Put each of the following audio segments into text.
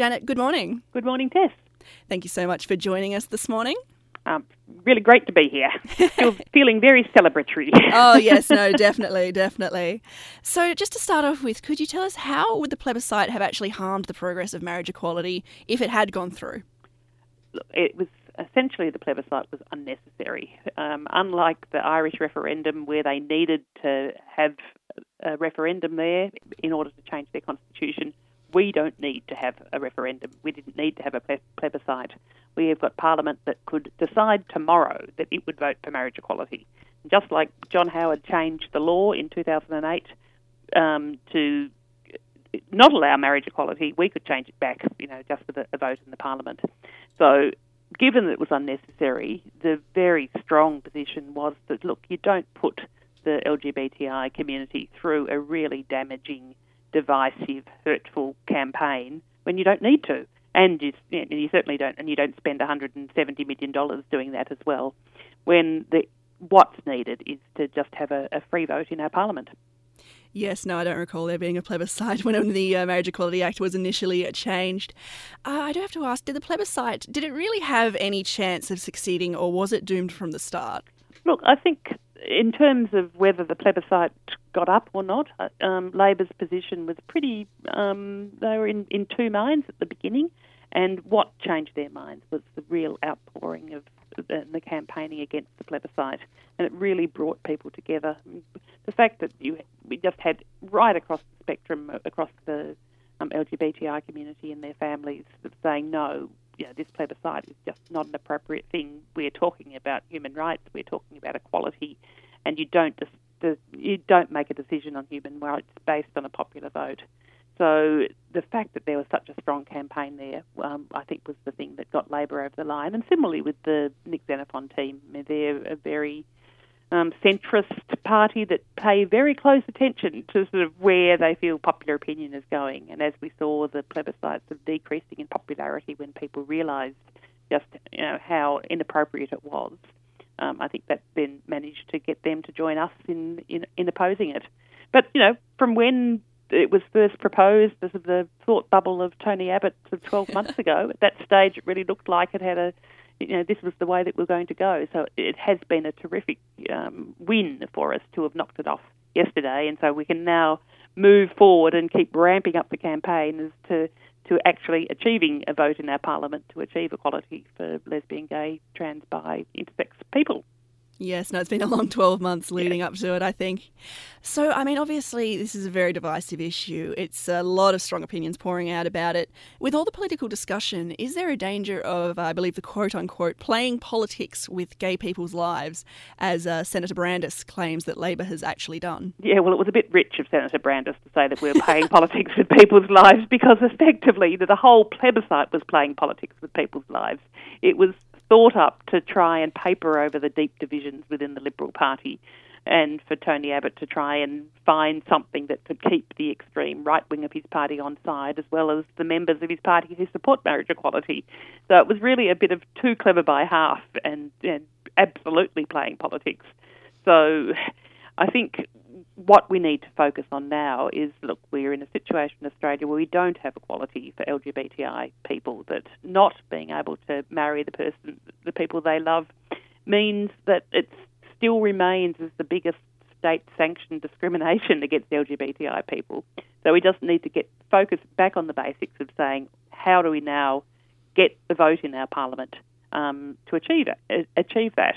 Janet, good morning. Good morning, Tess. Thank you so much for joining us this morning. Really great to be here. Feeling very celebratory. Oh, yes, no, definitely. So just to start off with, could you tell us how would the plebiscite have actually harmed the progress of marriage equality if it had gone through? Look, it was essentially the plebiscite was unnecessary. Unlike the Irish referendum where they needed to have a referendum there in order to change their constitution, we don't need to have a referendum. We didn't need to have a plebiscite. We have got Parliament that could decide tomorrow that it would vote for marriage equality. Just like John Howard changed the law in 2008 to not allow marriage equality, we could change it back, just with a vote in the Parliament. So given that it was unnecessary, the very strong position was that, look, you don't put the LGBTI community through a really damaging, divisive, hurtful campaign when you don't need to. And you certainly don't, and you don't spend $170 million doing that as well, when what's needed is to just have a free vote in our Parliament. Yes, no, I don't recall there being a plebiscite when the Marriage Equality Act was initially changed. I do have to ask, did it really have any chance of succeeding, or was it doomed from the start? Look, I think in terms of whether the plebiscite got up or not, Labor's position was pretty, they were in two minds at the beginning, and what changed their minds was the real outpouring of the campaigning against the plebiscite, and it really brought people together. The fact that we just had right across the spectrum, across the LGBTI community and their families saying, no, this plebiscite is just not an appropriate thing. We're talking about human rights, we're talking about equality, and you don't make a decision on human rights based on a popular vote. So the fact that there was such a strong campaign there, I think, was the thing that got Labor over the line. And similarly with the Nick Xenophon team, they're a very centrist party that pay very close attention to sort of where they feel popular opinion is going. And as we saw the plebiscites of decreasing in popularity when people realised just how inappropriate it was, I think that then managed to get them to join us in opposing it. But from when it was first proposed, as of the thought bubble of Tony Abbott 12 months ago, at that stage it really looked like it had this was the way that we're going to go. So it has been a terrific win for us to have knocked it off yesterday, and so we can now move forward and keep ramping up the campaign as to actually achieving a vote in our Parliament to achieve equality for lesbian, gay, trans, bi, intersex people. Yes, no, it's been a long 12 months leading up to it, I think. So, obviously, this is a very divisive issue. It's a lot of strong opinions pouring out about it. With all the political discussion, is there a danger of, I believe, the quote-unquote playing politics with gay people's lives, as Senator Brandis claims that Labor has actually done? Yeah, well, it was a bit rich of Senator Brandis to say that we're playing politics with people's lives, because effectively the whole plebiscite was playing politics with people's lives. It was thought up to try and paper over the deep divisions within the Liberal Party, and for Tony Abbott to try and find something that could keep the extreme right wing of his party on side, as well as the members of his party who support marriage equality. So it was really a bit of too clever by half, and absolutely playing politics. So I think what we need to focus on now is, look, we're in a situation in Australia where we don't have equality for LGBTI people, that not being able to marry the people they love, means that it still remains as the biggest state-sanctioned discrimination against LGBTI people. So we just need to get focused back on the basics of saying, how do we now get the vote in our Parliament to achieve that?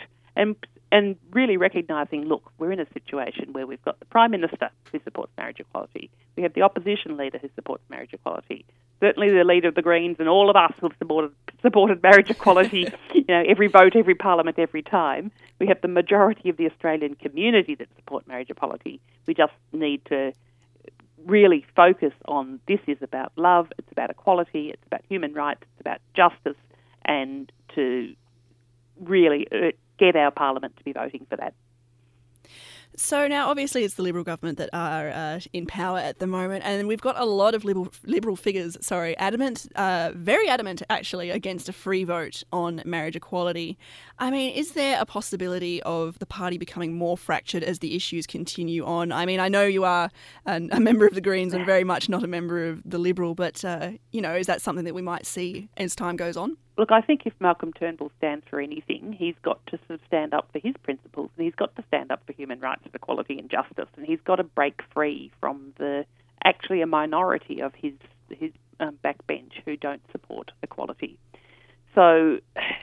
And really recognising, look, we're in a situation where we've got the Prime Minister who supports marriage equality. We have the opposition leader who supports marriage equality. Certainly the leader of the Greens and all of us who have supported marriage equality, every vote, every Parliament, every time. We have the majority of the Australian community that support marriage equality. We just need to really focus on, this is about love, it's about equality, it's about human rights, it's about justice, and to really get our Parliament to be voting for that. So now, obviously, it's the Liberal government that are in power at the moment, and we've got a lot of Liberal figures, adamant, very adamant, actually, against a free vote on marriage equality. I mean, is there a possibility of the party becoming more fractured as the issues continue on? I mean, I know you are a member of the Greens and very much not a member of the Liberal, but, is that something that we might see as time goes on? Look, I think if Malcolm Turnbull stands for anything, he's got to sort of stand up for his principles, and he's got to stand up for human rights, equality and justice, and he's got to break free from actually a minority of his backbench who don't support equality. So,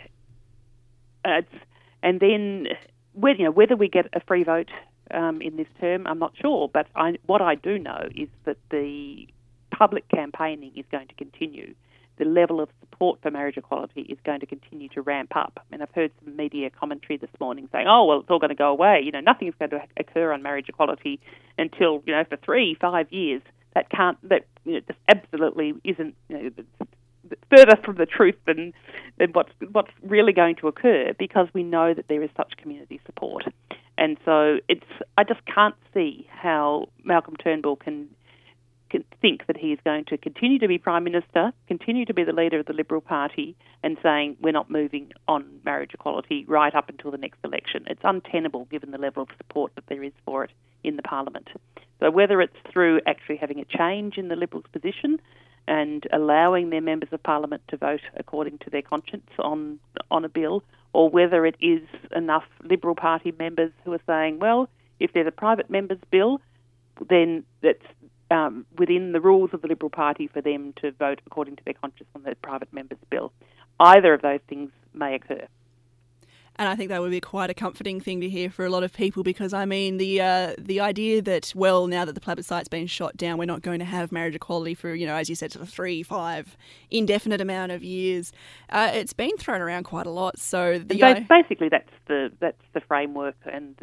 and then whether we get a free vote in this term, I'm not sure, but what I do know is that the public campaigning is going to continue. The level of support for marriage equality is going to continue to ramp up. I mean, I've heard some media commentary this morning saying, oh, well, it's all going to go away. Nothing is going to occur on marriage equality until, for 3-5 years. That just absolutely isn't, further from the truth than what's really going to occur, because we know that there is such community support. And so I just can't see how Malcolm Turnbull can think that he is going to continue to be Prime Minister, continue to be the leader of the Liberal Party, and saying we're not moving on marriage equality right up until the next election. It's untenable given the level of support that there is for it in the Parliament. So whether it's through actually having a change in the Liberals' position and allowing their members of Parliament to vote according to their conscience on a bill, or whether it is enough Liberal Party members who are saying, well, if there's a private member's bill, then that's within the rules of the Liberal Party for them to vote according to their conscience on the private member's bill. Either of those things may occur. And I think that would be quite a comforting thing to hear for a lot of people, because, I mean, the idea that, well, now that the plebiscite's been shot down, we're not going to have marriage equality for, as you said, sort of 3-5 indefinite amount of years, it's been thrown around quite a lot. So basically that's the framework and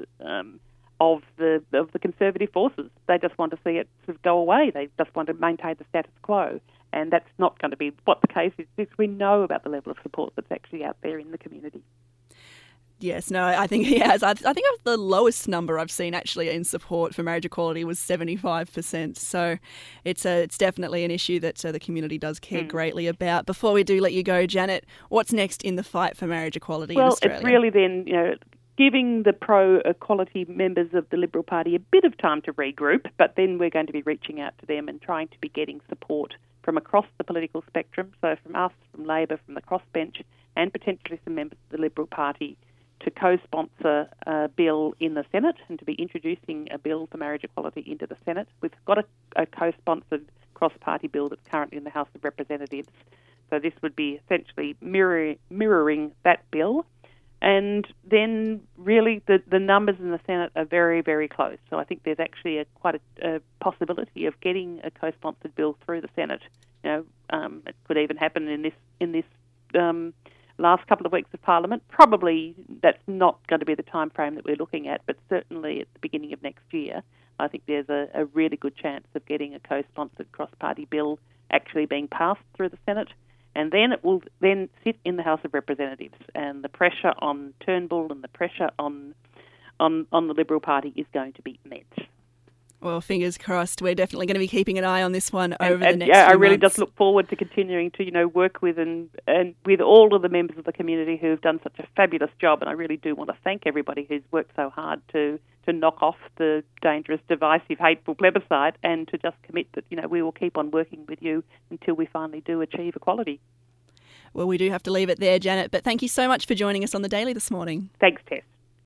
of the conservative forces. They just want to see it sort of go away. They just want to maintain the status quo, and that's not going to be what the case is, because we know about the level of support that's actually out there in the community. Yes, no, I think he has. I think the lowest number I've seen actually in support for marriage equality was 75%. So it's definitely an issue that the community does care greatly about. Before we do let you go, Janet, what's next in the fight for marriage equality in Australia? Well, it's really then, giving the pro-equality members of the Liberal Party a bit of time to regroup, but then we're going to be reaching out to them and trying to be getting support from across the political spectrum, so from us, from Labor, from the crossbench, and potentially some members of the Liberal Party, to co-sponsor a bill in the Senate and to be introducing a bill for marriage equality into the Senate. We've got a co-sponsored cross-party bill that's currently in the House of Representatives, so this would be essentially mirroring that bill. And then really the numbers in the Senate are very, very close. So I think there's actually quite a possibility of getting a co-sponsored bill through the Senate. It could even happen in this last couple of weeks of Parliament. Probably that's not going to be the time frame that we're looking at, but certainly at the beginning of next year, I think there's a really good chance of getting a co-sponsored cross-party bill actually being passed through the Senate. And then it will then sit in the House of Representatives, and the pressure on Turnbull and the pressure on the Liberal Party is going to be immense. Well, fingers crossed. We're definitely going to be keeping an eye on this one over the next few I really months. just look forward to continuing to work with and with all of the members of the community who have done such a fabulous job. And I really do want to thank everybody who's worked so hard to knock off the dangerous, divisive, hateful plebiscite, and to just commit that we will keep on working with you until we finally do achieve equality. Well, we do have to leave it there, Janet. But thank you so much for joining us on The Daily this morning. Thanks, Tess.